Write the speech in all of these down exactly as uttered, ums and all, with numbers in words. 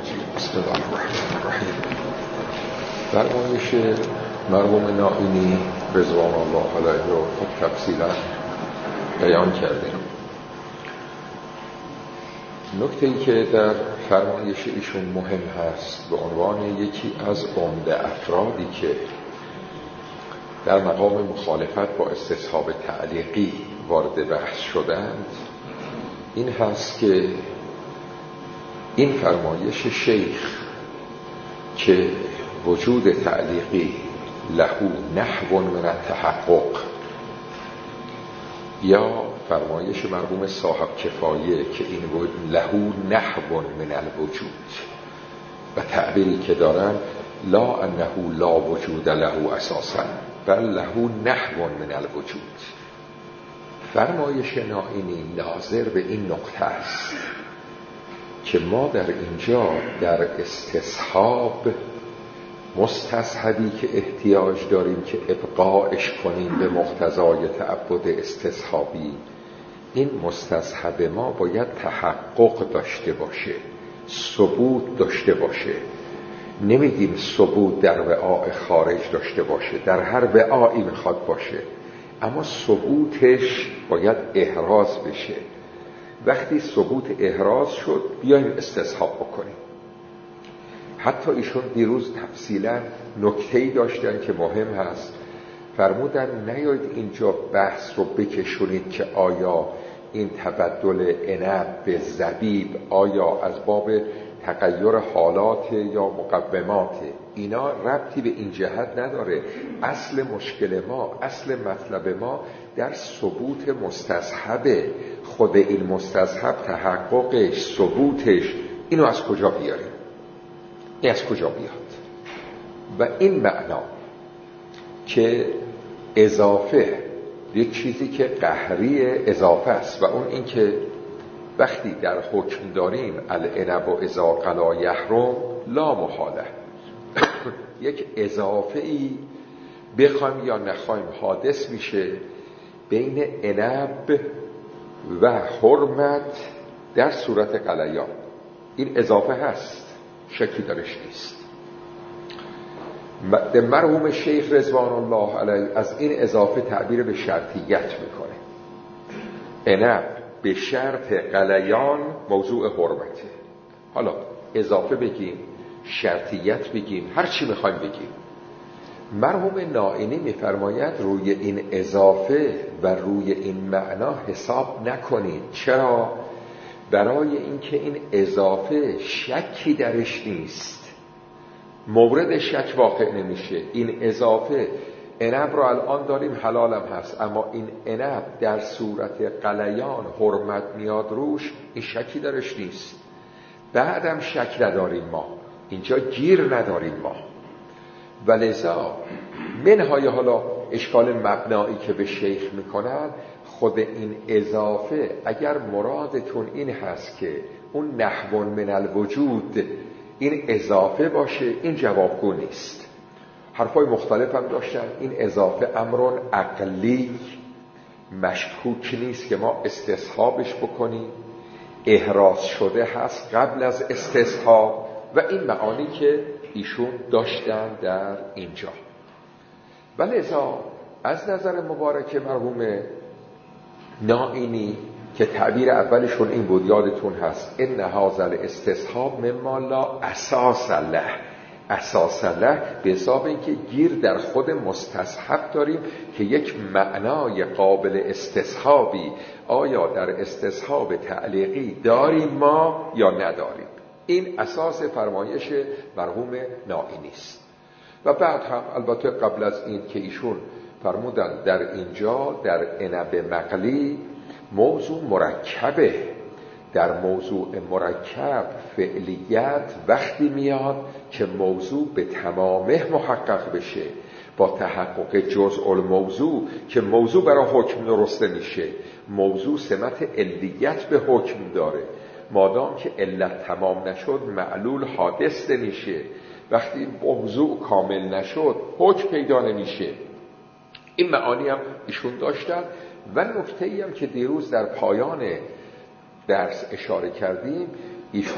الرجیم بسم الله الرحمن الرحیم. فرمایش مرحوم نائینی رضوان الله علیه رو خب تفصیلا بیان کردیم. نکته‌ای که در فرمایش ایشون مهم هست به عنوان یکی از عمده افرادی که در مقام مخالفت با استصحاب تعلیقی وارد بحث شدند این هست که این فرمایش شیخ که وجود تعلیقی لهو نحو من التحقق یا فرمایش مرحوم صاحب کفایه که این لهو نحو من الوجود و تعبیری که دارن لا انه لا وجود له اساسا بل لهو نحو من الوجود. فرمایش نائینی ناظر به این نقطه است که ما در اینجا در استصحاب مستصحبی که احتیاج داریم که ابقاءش کنیم به مقتضای تعبد استصحابی، این مستصحب ما باید تحقق داشته باشه، ثبوت داشته باشه. نمیگیم ثبوت در وعاء خارج داشته باشه، در هر وعایی میخواد باشه، اما ثبوتش باید احراز بشه. وقتی ثبوت احراز شد بیایم استصحاب بکنیم. حتی ایشون دیروز تفصیلا نکته‌ای داشتن که مهم هست، فرمودن نیایید اینجا بحث رو بکشونید که آیا این تبدل عنب به زبیب آیا از باب تغییر حالات یا مقومات، اینا ربطی به این جهت نداره. اصل مشکل ما، اصل مطلب ما در ثبوت مستصحبه. خود این مستصحب تحققش، ثبوتش، اینو از کجا بیاریم؟ این از کجا بیاد؟ و این معنا که اضافه یک چیزی که قهری اضافه است و اون این که وقتی در حکم داریم العنب و اذا قلا یحرم لا محاله یک اضافه ای بخوایم یا نخوایم حادث میشه بین عنب و حرمت در صورت قلیان. این اضافه هست، شکی درش نیست. مرحوم شیخ رضوان الله علیه از این اضافه تعبیر به شرطیت میکنه. عنب به شرط قلیان موضوع حرمته. حالا اضافه بگیم، شرطیت بگیم، هر چی میخوایم بگیم. مرحوم نائینی میفرماید روی این اضافه و روی این معنا حساب نکنید. چرا؟ برای اینکه این اضافه شکی درش نیست، مورد شک واقع نمیشه. این اضافه عنب را الان داریم حلالم هست، اما این عنب در صورت قلیان حرمت میاد روش، این شکی درش نیست. بعدم شک نداریم ما، اینجا گیر نداریم ما. ولذا منهای حالا اشکال مبنایی که به شیخ میکنن، خود این اضافه اگر مرادتون این هست که اون نحو من الوجود این اضافه باشه، این جوابگو نیست. حرفای مختلف هم داشتن. این اضافه امرون عقلی مشکوک نیست که ما استصحابش بکنیم، احراز شده هست قبل از استصحاب و این معانی که ایشون داشتن در اینجا. ولذا از نظر مبارک مرحوم نائینی که تعبیر اولشون این بود، یادتون هست ان هذا الاستصحاب مما لا اساس له. اساس له به حساب اینکه گیر در خود مستصحب داریم که یک معنای قابل استصحابی آیا در استصحاب تعلیقی داریم ما یا نداریم. این اساس فرمایش مرحوم نائینی است. و بعد هم البته قبل از این که ایشون فرمودن در اینجا در عنب مقلی موضوع مرکبه. در موضوع مرکب فعلیت وقتی میاد که موضوع به تمامه محقق بشه، با تحقق جزء الموضوع که موضوع برای حکم درسته میشه. موضوع سمت علیت به حکم داره. مادام که علت تمام نشد معلول حادث نمیشه. وقتی موضوع کامل نشد حکم پیدا نمیشه. این معانی هم ایشون داشتن. و نکته‌ای هم که دیروز در پایان درس اشاره کردیم، ایشون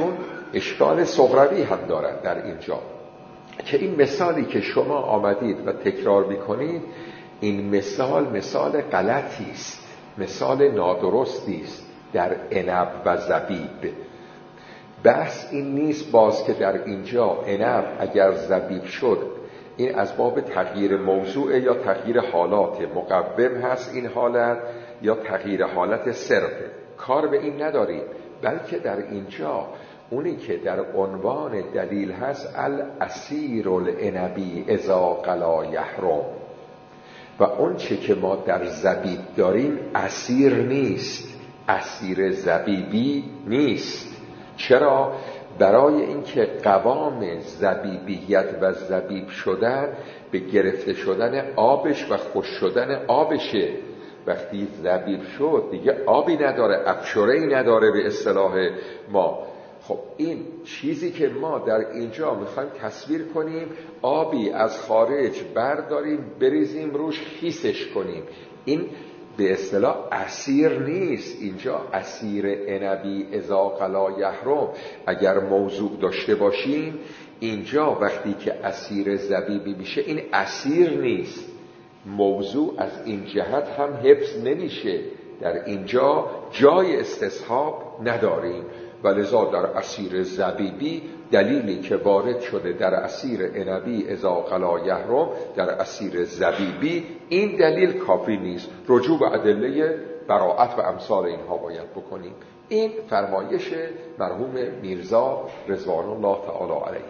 اشکال صغروی هم دارد در اینجا که این مثالی که شما آمدید و تکرار میکنید، این مثال مثال غلطی است، مثال نادرستی است در عنب و زبیب. بحث این نیست باز که در اینجا عنب اگر زبیب شد این از باب تغییر موضوع یا تغییر حالات، مقوم هست این حالت یا تغییر حالت صرفه، کار به این نداریم. بلکه در اینجا اونی که در عنوان دلیل هست الاسیر العنبی اذا قلا یحرم، و اون چه که ما در زبیب داریم اسیر نیست، اسیر زبیبی نیست. چرا؟ برای اینکه قوام زبیبیت و زبیب شدن به گرفته شدن آبش و خوش شدن آبشه. وقتی زبیب شد دیگه آبی نداره، ابشره‌ای نداره به اصطلاح ما. خب این چیزی که ما در اینجا میخوایم تصویر کنیم، آبی از خارج برداریم بریزیم روش خیسش کنیم، این به اصطلاح اسیر نیست. اینجا اسیر عنبی اذا قلا یحرم اگر موضوع داشته باشیم، اینجا وقتی که اسیر زبیبی میشه این اسیر نیست، موضوع از این جهت هم حفظ نمیشه. در اینجا جای استصحاب نداریم، ولذا در اسیر زبیبی دلیلی که وارد شده در اسیر عنبی اذا قلا یحرم، در اسیر زبیبی، این دلیل کافی نیست. رجوع به ادله براءت و امثال اینها باید بکنیم. این فرمایش مرحوم میرزا رضوان الله تعالی علیه.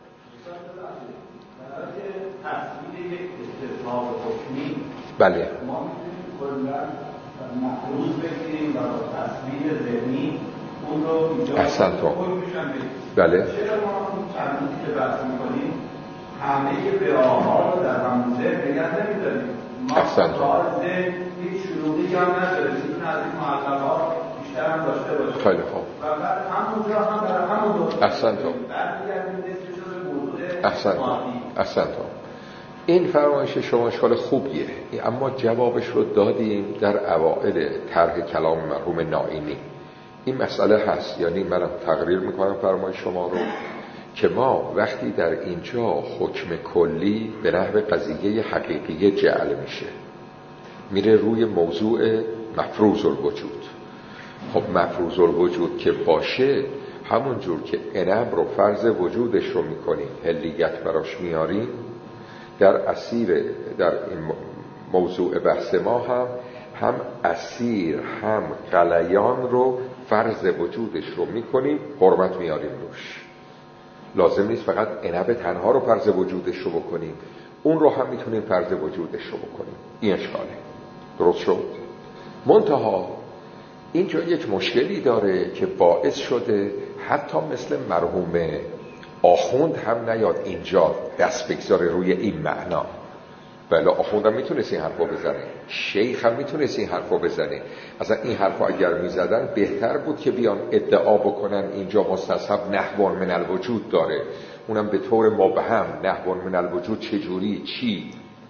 تصویر یک استصحاب حکمی بله ما میتونیم کلا مفروض بگیریم و با تصویر ذهنی اون رو اینجا احسن تو بله چرا ما اون چندی که بحث میکنیم همه به آها رو در همون ذهن نگه نمیداریم؟ احسن تو ما ذهن هیچ شروعی هم نداره، میتونه از این معلقات بیشتر هم داشته باشه. خیلی خوب. و بعد همونجا هم در همون دوست احسن تو احسن تو احسن تو این فرمایش شما اشکال خوبیه، اما جوابش رو دادیم در اوائل طرح کلام مرحوم نائینی. این مسئله هست، یعنی منم تقریر میکنم فرمایش شما رو که ما وقتی در اینجا حکم کلی به نحو قضیه حقیقی جعل میشه، میره روی موضوع مفروض الوجود. خب مفروض الوجود که باشه، همون جور که عنب رو فرض وجودش رو میکنیم، حلیت براش میاریم، در اسیر در این موضوع بحث ما هم هم اسیر هم غلیان رو فرض وجودش رو میکنیم، حرمت میاریم روش. لازم نیست فقط عنب تنها رو فرض وجودش رو بکنیم، اون رو هم میتونیم فرض وجودش رو بکنیم. این اشکاله. درست شد؟ منتها اینجا یک مشکلی داره که باعث شده حتی مثل مرحوم آخوند هم نیاد اینجا دست بگذاره روی این معنا. بله آخوند هم میتونست این حرفو بزنه، شیخ هم میتونست این حرفو بزنه. اصلا این حرفو اگر میزدن بهتر بود که بیان ادعا بکنن اینجا مستصحب نحو من الوجود داره، اونم به طور مبهم. نحو من الوجود چجوری چی؟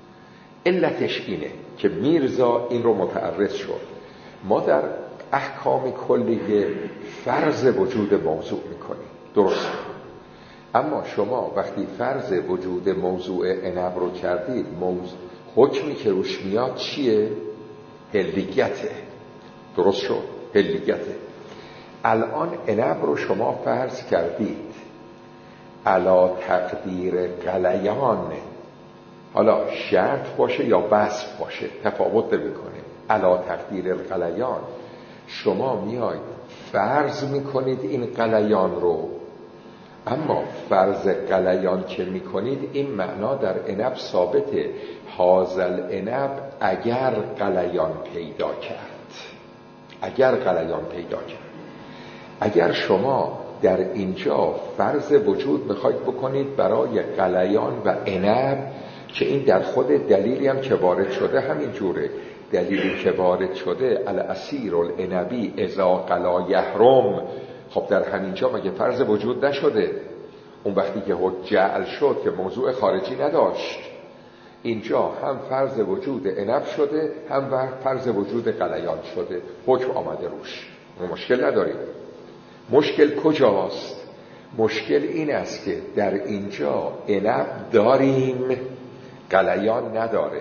علتش اینه که میرزا این رو متعرض شد. ما در احکام کلیه فرض وجود موضوع میکنیم، درست، اما شما وقتی فرض وجود موضوع عنب رو کردید، موضوع حکمی که روش میاد چیه؟ حلیته. درست شد؟ حلیته. الان عنب رو شما فرض کردید علا تقدیر غلیان، حالا شرط باشه یا وصف باشه تفاوت نمیکنه. علا تقدیر غلیان شما میاید فرض میکنید این غلیان رو، اما فرض غلیان که میکنید این معنا در عنب ثابته، حاصل عنب اگر غلیان پیدا کرد، اگر غلیان پیدا کرد. اگر شما در اینجا فرض وجود میخواید بکنید برای غلیان و عنب، که این در خود دلیلی هم که وارد شده همین جوره، دلیلی که وارد شده الاسیر العنبی اذا قلا یحرم، خب در همینجا مگه فرض وجود نشده؟ اون وقتی که جعل شد که موضوع خارجی نداشت، اینجا هم فرض وجود عنب شده هم فرض وجود غلیان شده، حکم آمده روش. ما مشکل نداریم. مشکل کجاست؟ مشکل این است که در اینجا عنب داریم غلیان نداره،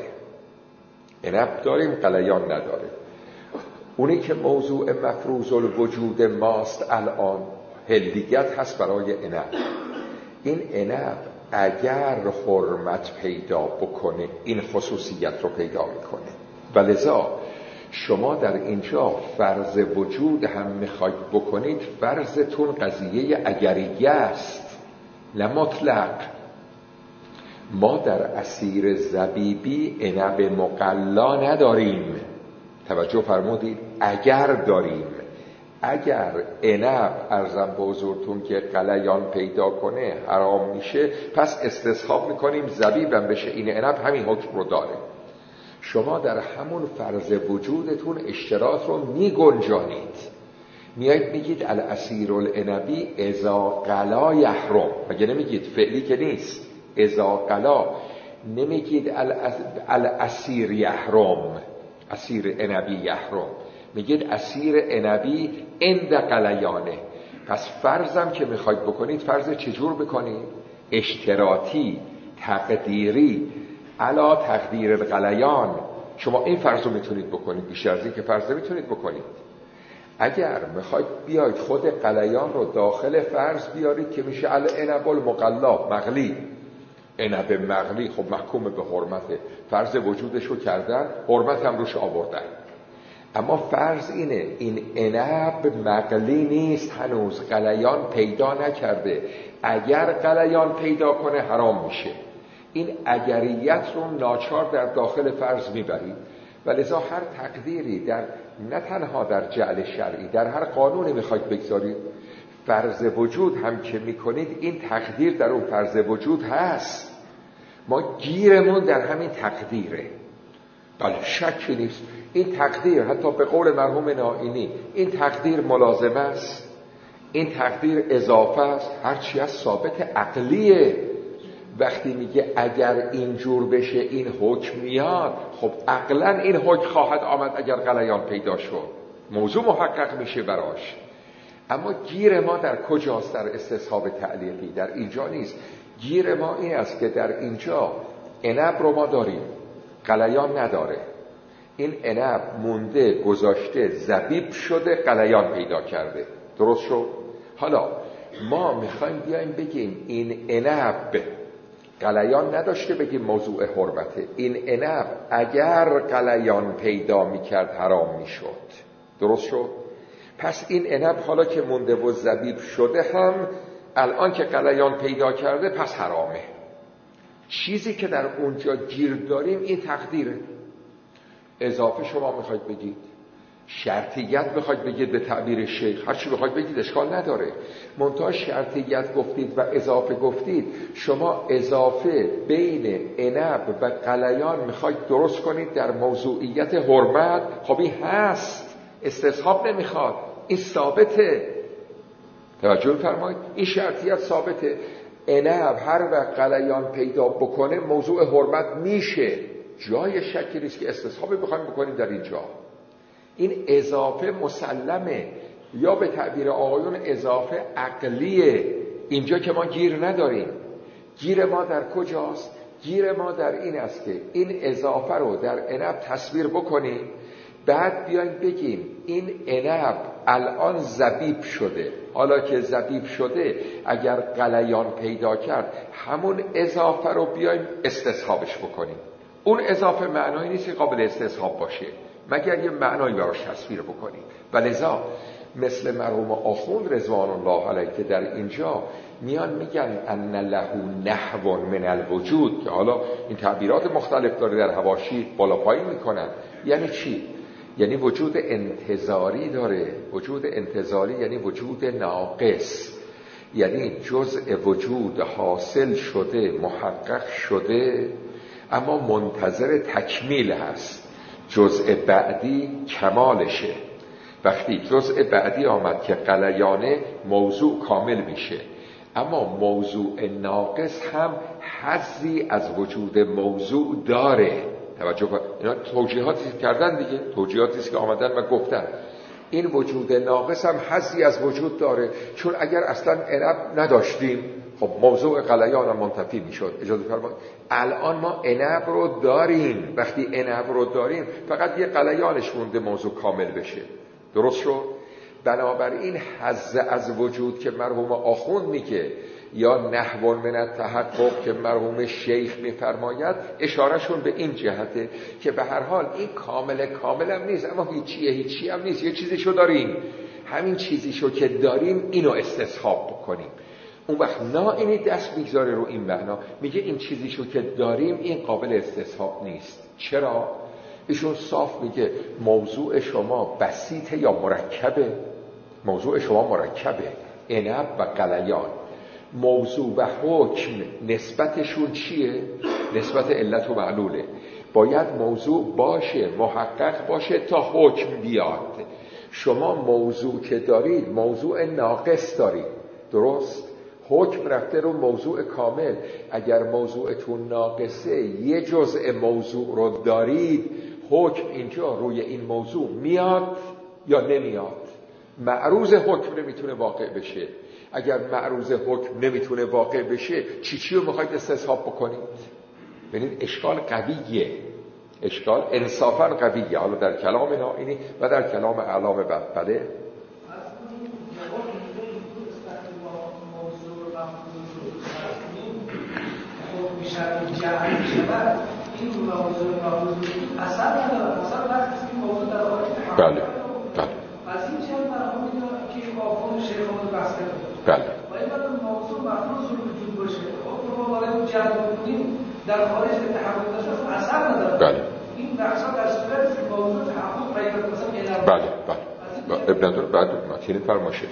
عنب داریم غلیان نداره. اونی که موضوع مفروض الوجود ماست الان هلیت هست برای عنب. این عنب اگر حرمت پیدا بکنه این خصوصیت رو پیدا میکنه و لذا شما در اینجا فرض وجود هم میخواید بکنید، فرضتون قضیه اگریه است نه مطلق. ما در عصیر زبیبی عنب مقلا نداریم، توجه فرمودید، اگر داریم. اگر عنب ارزم به حضورتون که غلیان پیدا کنه حرام میشه، پس استصحاب میکنیم زبیبم بشه، این عنب همین حکم رو داره. شما در همون فرض وجودتون اشتراط رو میگنجانید، میایید میگید العصیر العنبی اذا غلا یحرم، مگه نمیگید؟ فعلی که نیست، اذا غلا نمیگید العصیر یحرم، عصیر عنبی یحرم، میگید عصیر عنبی عند غلیانه. پس فرضم که میخواید بکنید فرض چجور بکنید؟ اشتراطی، تقدیری، علا تقدیر الغلیان. شما این فرض رو میتونید بکنید، بیشتر از این که فرض نمیتونید بکنید. اگر میخواید بیاید خود غلیان رو داخل فرض بیارید که میشه العنب المقلا مغلی، عنب مغلی خب محکوم به حرمته، فرض وجودش رو کردن، حرمت هم روش آوردن. اما فرض اینه این عنب مغلی نیست، هنوز غلیان پیدا نکرده، اگر غلیان پیدا کنه حرام میشه. این اگریت رو ناچار در داخل فرض میبرید و لذا هر تقدیری در نه تنها در جعل شرعی، در هر قانونی میخواید بگذارید، فرض وجود هم که میکنید این تقدیر در اون فرض وجود هست. ما گیرمون در همین تقدیره، بله شکی نیست. این تقدیر حتی به قول مرحوم نائینی این تقدیر ملازمه است، این تقدیر اضافه است، هرچی از ثابت عقلیه. وقتی میگه اگر اینجور بشه این حکم میاد، خب عقلا این حکم خواهد آمد اگر غلیان پیدا شد، موضوع محقق میشه براش. اما گیر ما در کجاست؟ در استصحاب تعلیقی، در اینجا نیست. گیر ما این است که در اینجا عنب رو ما داریم، غلیان نداره، این عنب مونده گذاشته زبیب شده غلیان پیدا کرده، درست شد؟ حالا ما میخوایم بیایم بگیم این عنب غلیان نداشته، بگیم موضوع حرمته، این عنب اگر غلیان پیدا میکرد حرام میشد، درست شد؟ پس این عنب حالا که مونده و زبیب شده هم الان که غلیان پیدا کرده پس حرامه. چیزی که در اونجا گیر داریم این تقدیره. اضافه شما میخواید بگید، شرطیت میخواید بگید، به تعبیر شیخ هر چی بخواید بگید اشکال نداره. منتها شرطیت گفتید و اضافه گفتید، شما اضافه بین عنب و غلیان میخواید درست کنید در موضوعیت حرمت. خب این هست، استصحاب نمیخواد، این ثابته. توجه فرمایید، این شرطیت ثابته. عنب هر وقت غلیان پیدا بکنه موضوع حرمت میشه، جای شکی نیست که استصحابی بخوایم بکنیم در اینجا. این اضافه مسلمه، یا به تعبیر آقایون اضافه عقلیه. اینجا که ما گیر نداریم. گیر ما در کجاست؟ گیر ما در این است که این اضافه رو در عنب تصویر بکنیم، بعد بیایم بگیم این عنب الان زبیب شده، حالا که زبیب شده اگر غلیان پیدا کرد همون اضافه رو بیایم استصحابش بکنیم. اون اضافه معنایی نیست که قابل استصحاب باشه مگر یه معنایی براش تصویر بکنیم. و لذا مثل مرحوم آخوند رضوان الله علیه که در اینجا میان میگن ان له نحو من الوجود، که حالا این تعبیرات مختلف داره در حواشی بالا پایین میکنن. یعنی چی؟ یعنی وجود انتظاری داره. وجود انتظاری یعنی وجود ناقص، یعنی جزء وجود حاصل شده، محقق شده، اما منتظر تکمیل هست. جزء بعدی کمالشه. وقتی جزء بعدی آمد که غلیانه، موضوع کامل میشه. اما موضوع ناقص هم حظی از وجود موضوع داره. توجه کن، اینا توجیهاتی کردن دیگه، توجیهاتی است که آمدن و گفتن. این وجود ناقص هم حظی از وجود داره، چون اگر اصلا عنب نداشتیم خب موضوع غلیان هم منتفی میشد. اجازه فرمایید الان ما عنب رو داریم، وقتی عنب رو داریم فقط یه غلیانش مونده موضوع کامل بشه. درست شد؟ بنابراین حظ از وجود که مرحوم آخوند میگه یا نحو من التحقق که مرحوم شیخ میفرماید، اشارهشون به این جهته که به هر حال این کامل کامل هم نیست، اما هیچیه هیچی هم نیست، یه چیزیشو داریم، همین چیزیشو که داریم اینو استصحاب بکنیم. اون وقت نائینی دست میگذاره رو این معنا، میگه این چیزیشو که داریم این قابل استصحاب نیست. چرا؟ ایشون صاف میگه موضوع شما بسیطه یا مرکبه؟ موضوع شما مرکبه، عنب و غلیان. موضوع و حکم نسبتشون چیه؟ نسبت علت و معلوله. باید موضوع باشه، محقق باشه تا حکم بیاد. شما موضوع که دارید موضوع ناقص دارید، درست؟ حکم رفته رو موضوع کامل. اگر موضوعتون ناقصه یه جزء موضوع رو دارید، حکم اینجا روی این موضوع میاد یا نمیاد؟ معروض حکم نمیتونه واقع بشه. اگر معروض حکم نمیتونه واقع بشه چی چی رو میخواید استصحاب بکنید؟ ببینید اشکال قویه، اشکال انصافا قویه، حالا در کلام نائینی و در کلام اعلام بله. بله بله بله در خارج تحقق داشته اثر نداره. بله این بحثا در صورت که موضوع تحقق پیدا کنه. بله بله ابن عبدالله بعد متین فرمایشتون.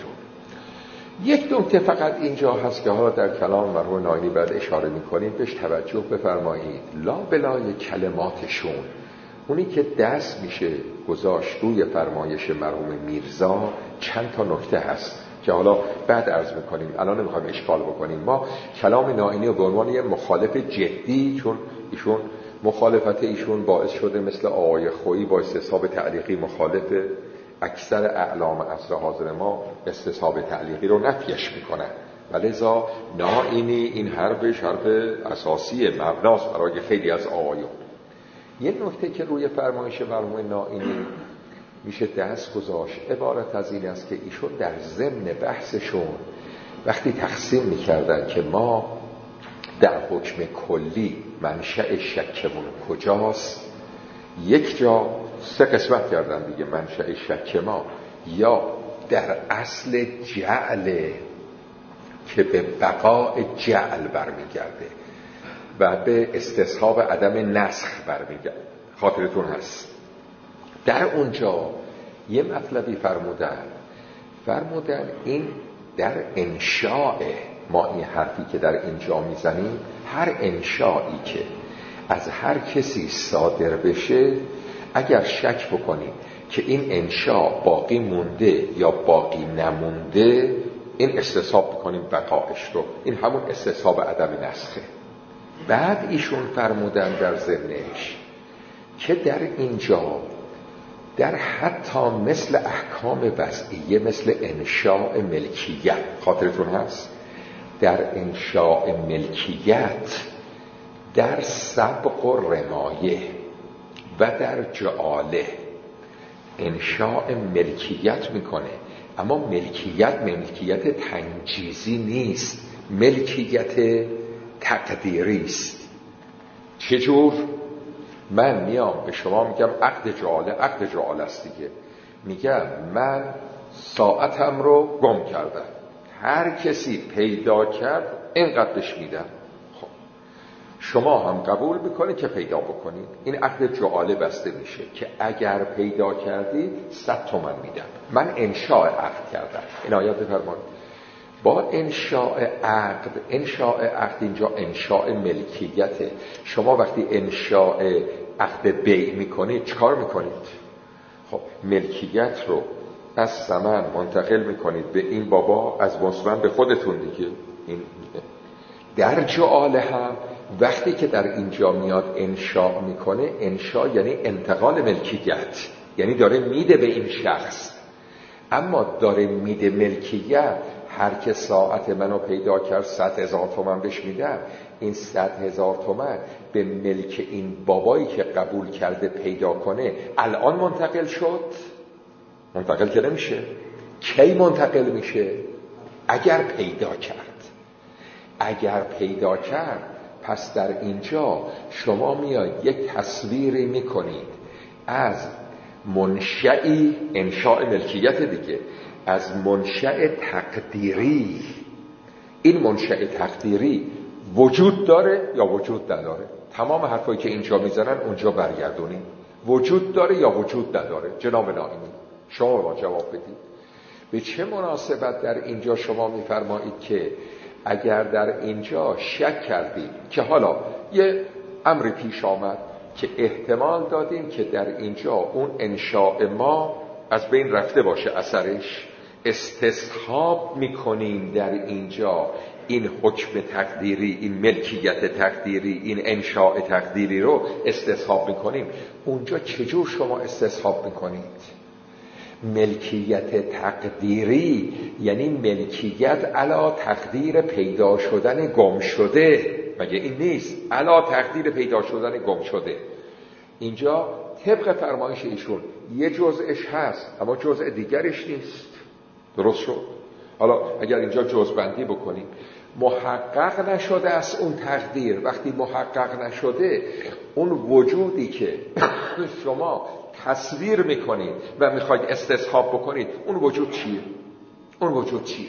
یک نکته فقط اینجا هست که حالا در کلام مرحوم نائینی بعد اشاره می‌کنیم، بهش توجه بفرمایید. لا بلای کلماتشون اونی که دست میشه گذاشت روی فرمایش مرحوم میرزا چند تا نکته هست که حالا بعد عرض میکنیم، الان نمیخوایم اشکال بکنیم. ما کلام نائینی رو به عنوان یه مخالف جدی، چون ایشون مخالفت ایشون باعث شده مثل آقای خویی با استصحاب تعلیقی مخالف، اکثر اعلام عصر حاضر ما استصحاب تعلیقی رو نفیش میکنن، ولذا نائینی این حرفش حرف اساسی مبناست برای خیلی از آقایون. یه نکته که روی فرمایش مرحوم نائینی میشه دست گذاشت عبارت از این است که ایشون در ضمن بحثشون وقتی تقسیم میکردن که ما در حکم کلی منشأ شکمون کجاست، یک جا سه قسمت کردن دیگه منشأ شک ما، یا در اصل جعل که به بقاء جعل برمیگرده و به استصحاب عدم نسخ برمیگرده، خاطرتون هست در اونجا یه مطلبی فرمودن فرمودن این در انشاء ما، این حرفی که در اینجا میزنیم، هر انشایی که از هر کسی صادر بشه، اگر شک بکنیم که این انشا باقی مونده یا باقی نمونده، این استصحاب بکنیم بقایش رو، این همون استصحاب عدم نسخه. بعد ایشون فرمودن در ذهنش که در اینجا در حتی مثل احکام وضعیه، مثل انشاء ملکیت، خاطرتون هست در انشاء ملکیت، در سبق و رمایه و در جعاله انشاء ملکیت میکنه، اما ملکیت ملکیت تنجیزی نیست، ملکیت تقدیری است. چجور؟ من میام به شما میگم عقد جعاله، عقد جعاله است دیگه، میگم من ساعتم رو گم کردم، هر کسی پیدا کرد اینقدر بهش میدم. خب شما هم قبول میکنید که پیدا بکنید، این عقد جعاله بسته میشه که اگر پیدا کردید صد تومن میدم. من انشاء عقد کردم، این آیات بفرمایید. با انشاء عقد، انشاء عقد اینجا انشاء ملکیته. شما وقتی انشاء عقد بیع میکنید چکار میکنید؟ خب ملکیت رو از ثمن منتقل میکنید به این بابا، از مصمم به خودتون دیگه. این در جعاله هم وقتی که در اینجا میاد انشاء میکنه، انشاء یعنی انتقال ملکیت، یعنی داره میده به این شخص. اما داره میده ملکیت. هر که ساعت منو پیدا کرد صد هزار تومن بهش میدم. این صد هزار تومن به ملک این بابایی که قبول کرده پیدا کنه الان منتقل شد؟ منتقل که نمیشه. کی منتقل میشه؟ اگر پیدا کرد. اگر پیدا کرد پس در اینجا شما میاید یک تصویری میکنید از منشئی، انشاء ملکیت دیگه، از منشأ تقدیری. این منشأ تقدیری وجود داره یا وجود نداره؟ تمام حرفایی که اینجا میزنن اونجا برگردونیم. وجود داره یا وجود نداره؟ جناب ناینی شما با جواب بدید. به چه مناسبت در اینجا شما میفرمایید که اگر در اینجا شک کردید که حالا یه امری پیش آمد که احتمال دادیم که در اینجا اون انشاء ما از بین رفته باشه اثرش، استصحاب میکنیم در اینجا این حکم تقدیری، این ملکیت تقدیری، این انشاء تقدیری رو استصحاب میکنیم. اونجا چجور شما استصحاب میکنید؟ ملکیت تقدیری یعنی ملکیت علا تقدیر پیدا شدن گم شده. مگه این نیست؟ علا تقدیر پیدا شدن گم شده. اینجا طبق فرمایش ایشون یه جزءش هست اما جزء دیگرش نیست. درست شد؟ حالا اگر اینجا جزء بندی بکنیم، محقق نشده است اون تقدیر. وقتی محقق نشده، اون وجودی که شما تصویر میکنید و میخواید استصحاب بکنید، اون وجود چیه؟ اون وجود چیه؟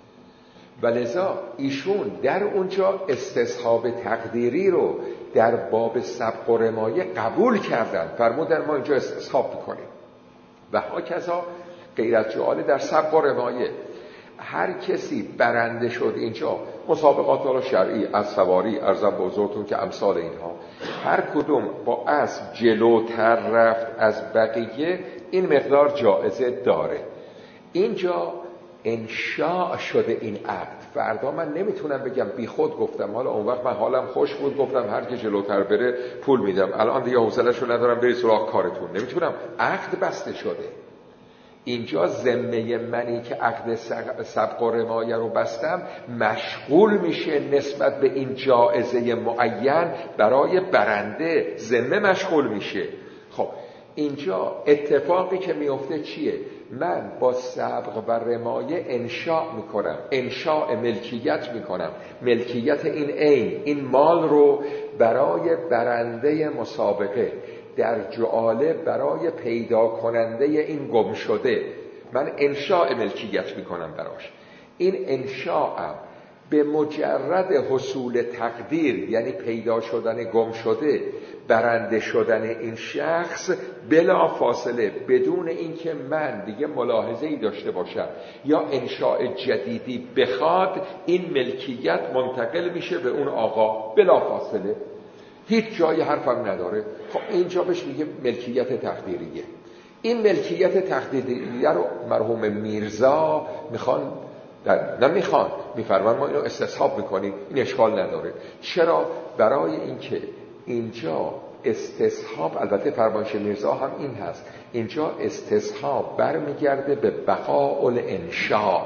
ولذا ایشون در اونجا استصحاب تقدیری رو در باب سبق و رمایه قبول کردن، فرمودن ما اینجا استصحاب میکنیم. و هاکذا غیر از جعاله در سبق و رمایه هر کسی برنده شد اینجا، مسابقات شرعی از سواری ارزم به حضورتون که امثال اینها، هر کدوم با اسب جلوتر رفت از بقیه، این مقدار جایزه داره. اینجا انشاء شده این عقد. فردا من نمیتونم بگم بی خود گفتم، حالا اون وقت من حالم خوش بود گفتم هر کی جلوتر بره پول میدم، الان دیگه حوصله‌شو ندارم بری سراغ کارتون. نمیتونم. عقد بسته شده. اینجا ذمه منی که عقد سبق و رمایه رو بستم مشغول میشه نسبت به این جایزه معین برای برنده. ذمه مشغول میشه. خب اینجا اتفاقی که میفته چیه؟ من با سبق و رمایه انشاء میکنم، انشاء ملکیت میکنم. ملکیت این عین، این مال رو برای برنده مسابقه، در جعاله برای پیدا کننده این گم شده، من انشاء ملکیت میکنم براش. این انشاءم به مجرد حصول تقدیر، یعنی پیدا شدن گم شده، برنده شدن این شخص، بلا فاصله بدون اینکه من دیگه ملاحظه‌ای داشته باشم یا انشاء جدیدی بخواد، این ملکیت منتقل میشه به اون آقا بلا فاصله. هیچ جای حرفم نداره. خب اینجا بهش میگه ملکیت تقدیریه. این ملکیت تقدیریه رو مرحوم میرزا میخوان، نمیخوان، میفرمان ما اینو استصحاب میکنیم، این اشکال نداره. چرا؟ برای اینکه اینجا استصحاب، البته فرمایش میرزا هم این هست، اینجا استصحاب برمیگرده به بقاء الانشاء.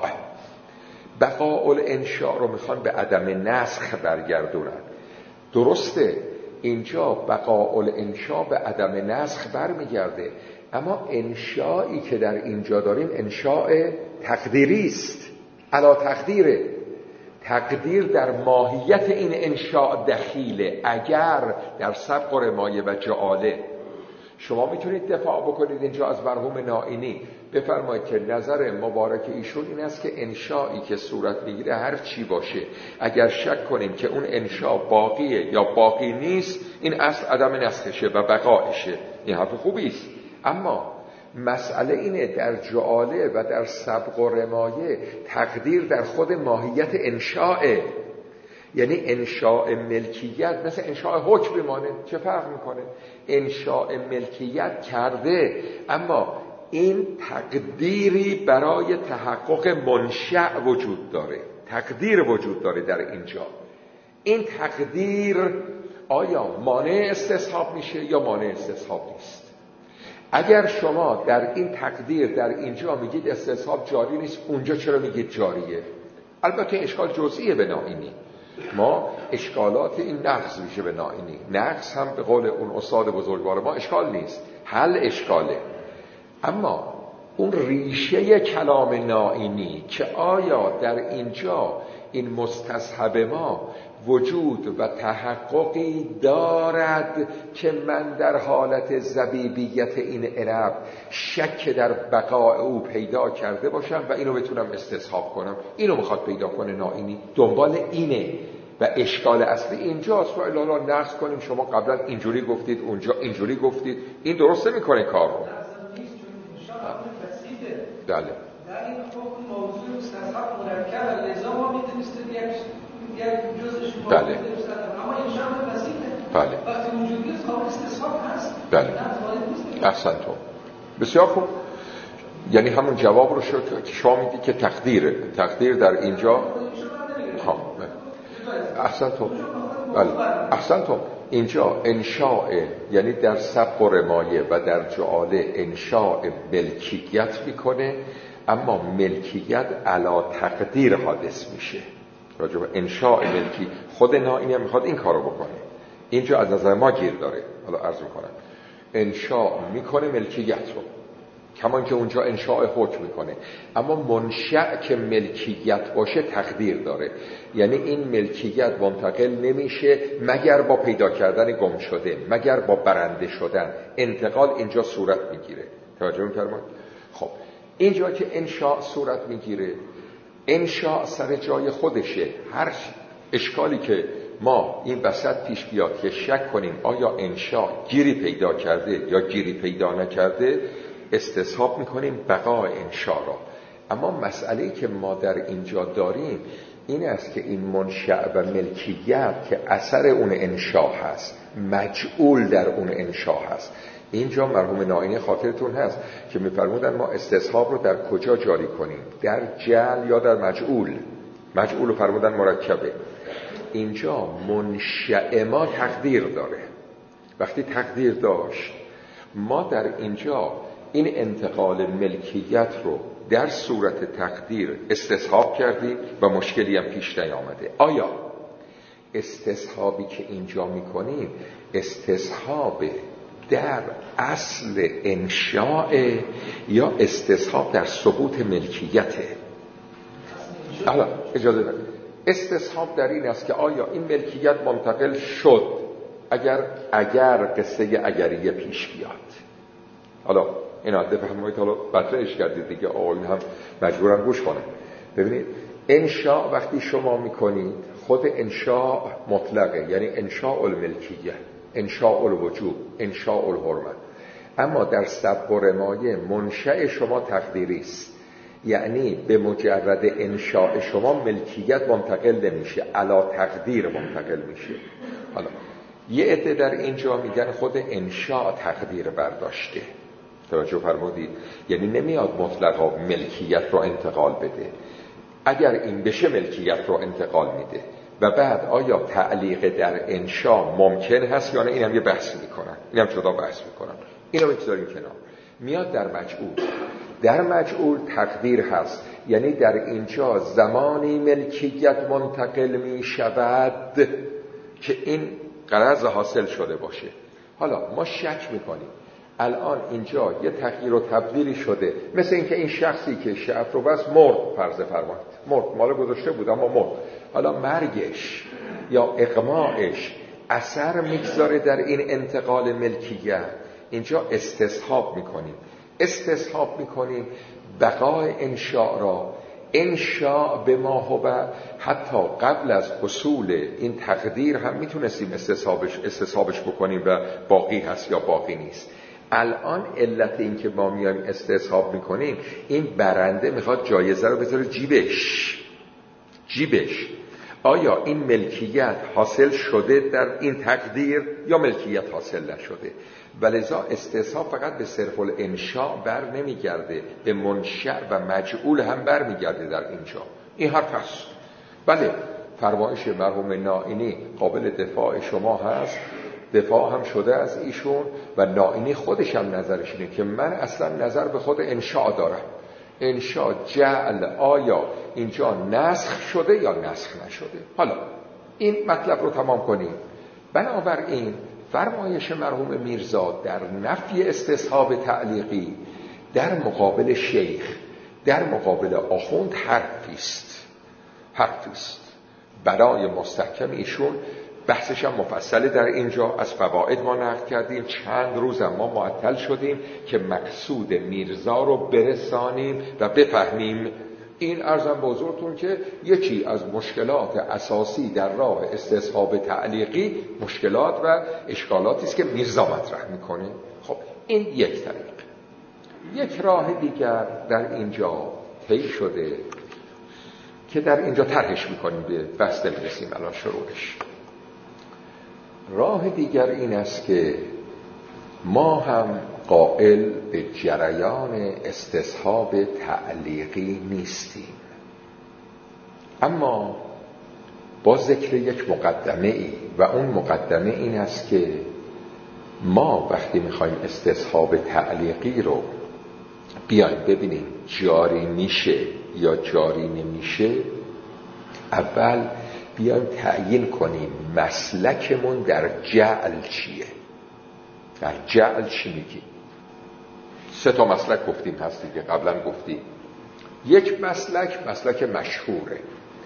بقاء الانشاء رو میخوان به عدم نسخ برگردونن. درسته اینجا بقاء الانشاء به عدم نسخ برمیگرده، اما انشایی که در اینجا داریم انشاء تقدیری است، علا تقدیره. تقدیر در ماهیت این انشاء دخیله. اگر در سبق و رمایه و جعاله شما میتونید دفاع بکنید اینجا از مرحوم نائینی، بفرمایید که نظر مبارک ایشون این است که انشایی که صورت میگیره هر چی باشه، اگر شک کنیم که اون انشا باقیه یا باقی نیست، این اصل عدم نسخشه و بقایشه. این حرف خوبی است. اما مسئله اینه در جعاله و در سبق و رمایه تقدیر در خود ماهیت انشاءه. یعنی انشاء ملکیت مثل انشاء حکم میمانه. چه فرق میکنه؟ انشاء ملکیت کرده، اما این تقدیری برای تحقق منشأ وجود داره، تقدیر وجود داره در اینجا. این تقدیر آیا مانع استصحاب میشه یا مانع استصحاب نیست؟ اگر شما در این تقدیر در اینجا میگید استصحاب جاری نیست، اونجا چرا میگید جاریه؟ البته اشکال جزئیه به نائینی. ما اشکالات این نقص میشه به نائینی. نقص هم به قول اون استاد بزرگوار ما اشکال نیست، حل اشکاله. اما اون ریشه کلام نائینی که آیا در اینجا این مستصحب ما وجود و تحققی دارد که من در حالت زبیبیت این عنب شک در بقای او پیدا کرده باشم و اینو بتونم استصحاب کنم، اینو میخواد پیدا کنه نائینی. دنبال اینه و اشکال اصلی اینجاست. و الالا نقص کنیم شما قبلا اینجوری گفتید اونجا اینجوری گفتید، این درست نمیکنه کار رو. بله. در این حکم موضوع مستصحب مرکب لذا ما میتونستیم یک یک جزش بله. اما این شرط بسیطه. بله. وقتی وجود نیست قابل استصحاب هست. بله. احسنتم. بسیار خوب. یعنی همون جواب رو شما میدید که تقدیره. تقدیر در اینجا ها. احسنتم. بله. احسنتم. اینجا انشاء، یعنی در سبق و رمایه و در جعاله انشاء ملکیت میکنه، اما ملکیت علا تقدیر حادث میشه. راجع به انشاء ملکی خود نائینی هم میخواد این کارو بکنه. اینجا از نظر ما گیر داره. حالا عرض میکنم انشاء میکنه ملکیت رو، کمان که اونجا انشاء حکم میکنه، اما منشأ که ملکیت باشه تقدیر داره. یعنی این ملکیت منتقل نمیشه مگر با پیدا کردن گم شده، مگر با برنده شدن. انتقال اینجا صورت میگیره. توجه می‌فرمایید؟ خب اینجا که انشاء صورت میگیره، انشاء سر جای خودشه. هر اشکالی که ما این وسط پیش بیاد که شک کنیم آیا انشاء گیری پیدا کرده یا گیری پیدا نکرده، استصحاب میکنیم بقای انشاء را. اما مسئله‌ای که ما در اینجا داریم این است که این منشأ و ملکیت که اثر اون انشاء هست، مجعول در اون انشاء هست. اینجا مرحوم نائینی خاطرتون هست که میفرمودن ما استصحاب رو در کجا جاری کنیم؟ در جعل یا در مجعول؟ مجعول رو فرمودن مرکبه. اینجا منشأ ما تقدیر داره. وقتی تقدیر داشت ما در اینجا این انتقال ملکیت رو در صورت تقدیر استصحاب کردیم و مشکلی هم پیش نیامده. آیا استصحابی که اینجا میکنیم استصحاب در اصل انشاء یا استصحاب در ثبوت ملکیته؟ حالا اجازه بدید. استصحاب در این است که آیا این ملکیت منتقل شد اگر اگر قصه اگریه پیش بیاد. حالا این عاده فهمید، حالا بطرهش کردید دیگه، آقایون هم مجبورن گوش کنن. ببینید انشاء وقتی شما میکنید خود انشاء مطلقه، یعنی انشاء الملکیه، انشاء الوجوب، انشاء الحرمت. اما در سبق و رمایه منشأ شما تقدیری است، یعنی به مجرد انشاء شما ملکیت منتقل نمیشه، علا تقدیر منتقل میشه. حالا یه عده در اینجا میگن خود انشاء تقدیر برداشته. توجه فرمودید؟ یعنی نمیاد مطلقا ملکیت رو انتقال بده. اگر این بشه ملکیت رو انتقال میده و بعد آیا تعلیق در انشاء ممکن هست یا نه؟ اینم یه بحث میکنن، اینم جدا بحث میکنن. اینو بگذاریم کنار. میاد در مجعول. در مجعول تقدیر هست، یعنی در اینجا زمانی ملکیت منتقل میشود که این غرض حاصل شده باشه. حالا ما شک میکنیم الان اینجا یه تغییر و تبدیلی شده، مثل اینکه این شخصی که شعف رو بس مرد، فرض فرمایید مرد، مال گذاشته بود اما مرد، حالا مرگش یا اغماش اثر میگذاره در این انتقال ملکیت. اینجا استصحاب میکنیم استصحاب میکنیم بقای انشاء را. انشاء به ما هو، حتی قبل از حصول این تقدیر هم میتونستیم استصحابش استصحابش بکنیم و باقی هست یا باقی نیست. الان علت این که ما میایم استصحاب میکنیم، این برنده میخواد جایزه رو بذاره جیبش جیبش آیا این ملکیت حاصل شده در این تقدیر یا ملکیت حاصل نشده؟ ولذا استصحاب فقط به صرف الانشاء بر نمیگرده، به منشأ و مجعول هم بر میگرده در اینجا. این حرف هست. بله فرمایش مرحوم نائینی قابل دفاع شما هست. دفاع هم شده از ایشون و نائینی خودش هم نظرش اینه که من اصلا نظر به خود انشاء دارم. انشاء جعل آیا اینجا نسخ شده یا نسخ نشده؟ حالا این مطلب رو تمام کنیم. بنابراین فرمایش مرحوم میرزا در نفی استصحاب تعلیقی در مقابل شیخ، در مقابل آخوند حرفیست حرفیست برای مستحکم ایشون. بحثش هم مفصله در اینجا، از فواید ما نقل کردیم، چند روز ما معطل شدیم که مقصود میرزا رو برسانیم و بفهمیم. این عرضم به حضورتون که یکی از مشکلات اساسی در راه استصحاب تعلیقی مشکلات و اشکالاتی است که میرزا مطرح میکنه. خب این یک طریق. یک راه دیگر در اینجا طی شده که در اینجا طرحش میکنیم، به بسته میرسیم الان شروعش. راه دیگر این است که ما هم قائل به جریان استصحاب تعلیقی نیستیم، اما با ذکر یک مقدمه ای، و اون مقدمه این است که ما وقتی میخوایم استصحاب تعلیقی رو بیایم ببینیم جاری میشه یا جاری نمیشه، اول بیایم تعیین کنیم مسلکمون در جعل چیه. در جعل چی میگیم؟ سه تا مسلک گفتیم هستی که قبلا گفتیم. یک مسلک مسلک مشهوره،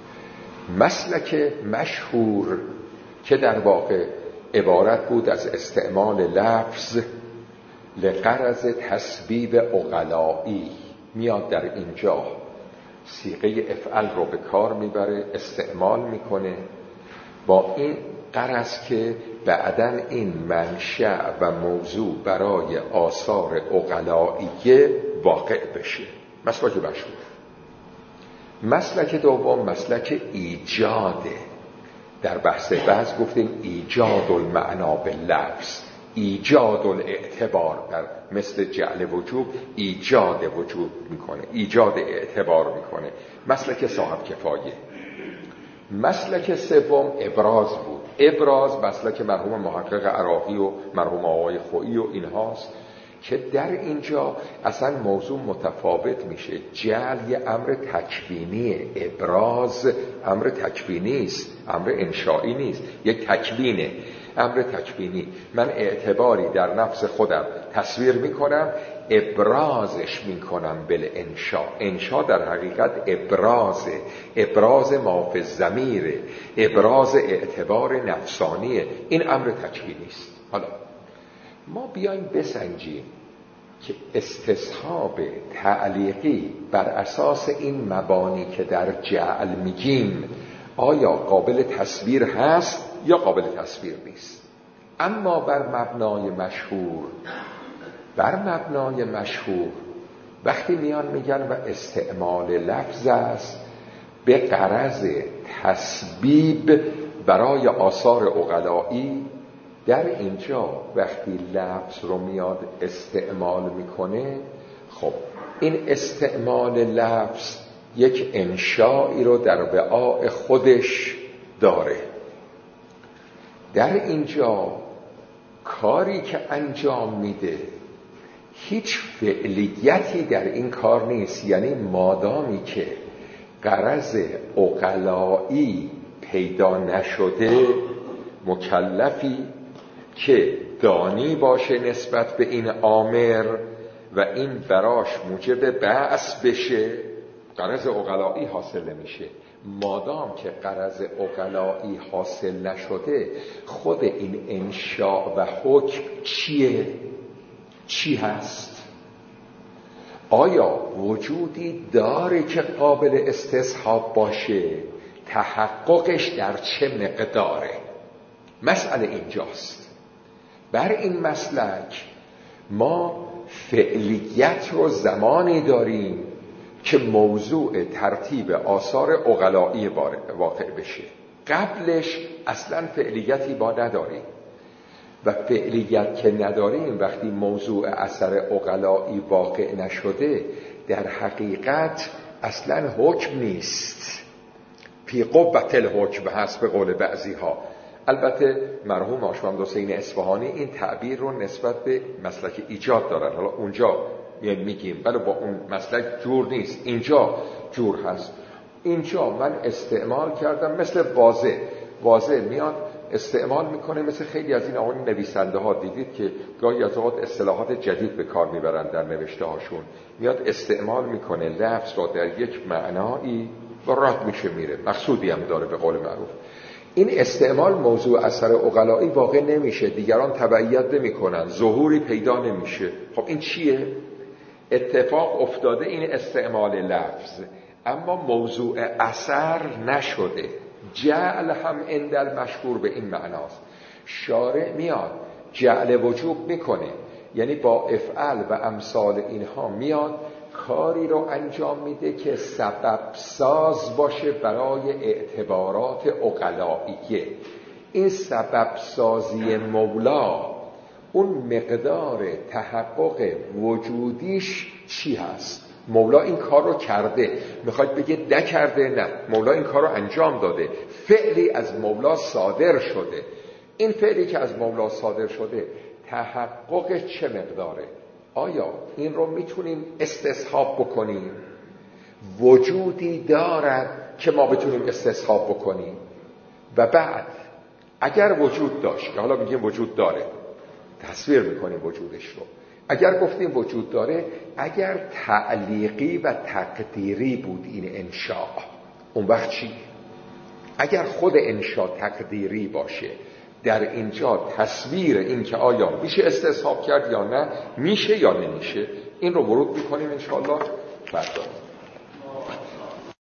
مسلک مشهور که در واقع عبارت بود از استعمال لفظ لغرض تسبیب عقلائی. میاد در اینجا صیغه افعل رو به کار میبره، استعمال میکنه با این غرض که بعدن این منشأ و موضوع برای آثار عقلائیه واقع بشه. مسلک مشهور. مسلک دوم مسلک ایجاده. در بحث بعض گفتیم ایجاد المعنا باللفظ، ایجاد الاعتبار، در مثل جعل وجوب ایجاد وجوب میکنه، ایجاد اعتبار میکنه. مسلک صاحب کفایه. مسلک سوم ابراز بود. ابراز مسلک مرحوم محقق عراقی و مرحوم آقای خویی و اینهاست که در اینجا اصلا موضوع متفاوت میشه. جعل یه امر تکوینیه، ابراز امر تکوینی است، امر انشائی نیست، یک تکوینه، امر تکوینی. من اعتباری در نفس خودم تصویر میکنم، ابرازش میکنم بالانشاء. انشاء در حقیقت ابرازه، ابراز ما فی الضمیر، ابراز اعتبار نفسانیه. این امر تکوینی است. حالا ما بیایم بسنجیم که استصحاب تعلیقی بر اساس این مبانی که در جعل میگیم آیا قابل تصویر هست یا قابل تصویر نیست. اما بر مبنای مشهور، بر مبنای مشهور وقتی میان میگن و استعمال لفظ است به غرض تسبیب برای آثار عقلائی، در اینجا وقتی لفظ رو میاد استعمال میکنه، خب این استعمال لفظ یک انشایی رو در وعاء خودش داره. در اینجا کاری که انجام میده هیچ فعلیتی در این کار نیست. یعنی مادامی که غرض عقلائی پیدا نشده، مکلفی که دانی باشه نسبت به این آمر و این براش موجب بعث بشه، غرض عقلائی حاصل نمیشه. مادام که غرض عقلائی حاصل نشده، خود این انشاء و حکم چیه؟ چی هست؟ آیا وجودی داره که قابل استصحاب باشه؟ تحققش در چه مقداره؟ مسئله اینجاست. بر این مسلک ما فعلیت رو زمانی داریم که موضوع ترتیب آثار عقلائی واقع بشه. قبلش اصلا فعلیتی با نداریم و فعلیت که نداریم وقتی موضوع اثر عقلائی واقع نشده، در حقیقت اصلا حکم نیست. فی قوة الحکم هست به قول بعضی ها. البته مرحوم هاشم محمد حسین اصفهانی این تعبیر رو نسبت به مسلک ایجاد دارن. حالا اونجا یعنی میگیم ولی با اون مسلک جور نیست، اینجا جور هست. اینجا من استعمال کردم مثل واضح واضح میاد استعمال میکنه، مثل خیلی از این آقایون نویسنده ها دیدید که گاهی از اوقات اصطلاحات جدید به کار میبرن در نوشته هاشون، میاد استعمال میکنه لفظ را در یک معنایی و رد میشه میره، مقصودی هم داره به قول معروف. این استعمال موضوع اثر عقلایی واقع نمیشه، دیگران تبعیت نمیکنن، ظهوری پیدا نمیشه. خب این چیه؟ اتفاق افتاده این استعمال لفظ، اما موضوع اثر نشده. جعل هم اندل مشهور به این معناست. شارع میاد جعل وجوب میکنه، یعنی با افعل و امثال اینها میاد کاری رو انجام میده که سبب ساز باشه برای اعتبارات عقلائیه. این سبب سازی مولا اون مقدار تحقق وجودیش چی هست؟ مولا این کار رو کرده، میخواید بگه نکرده؟ نه، مولا این کار رو انجام داده، فعلی از مولا صادر شده. این فعلی که از مولا صادر شده تحقق چه مقداره؟ آیا این رو میتونیم استصحاب بکنیم؟ وجودی دارد که ما بتونیم استصحاب بکنیم؟ و بعد اگر وجود داشت، که حالا میگیم وجود داره، تصویر میکنیم وجودش رو، اگر گفتیم وجود داره، اگر تعلیقی و تقدیری بود این انشاء، اون وقت چی؟ اگر خود انشاء تقدیری باشه، در اینجا تصویر این که آیا میشه استصحاب کرد یا نه، میشه یا نمیشه، این رو ورود میکنیم انشاءالله بعد.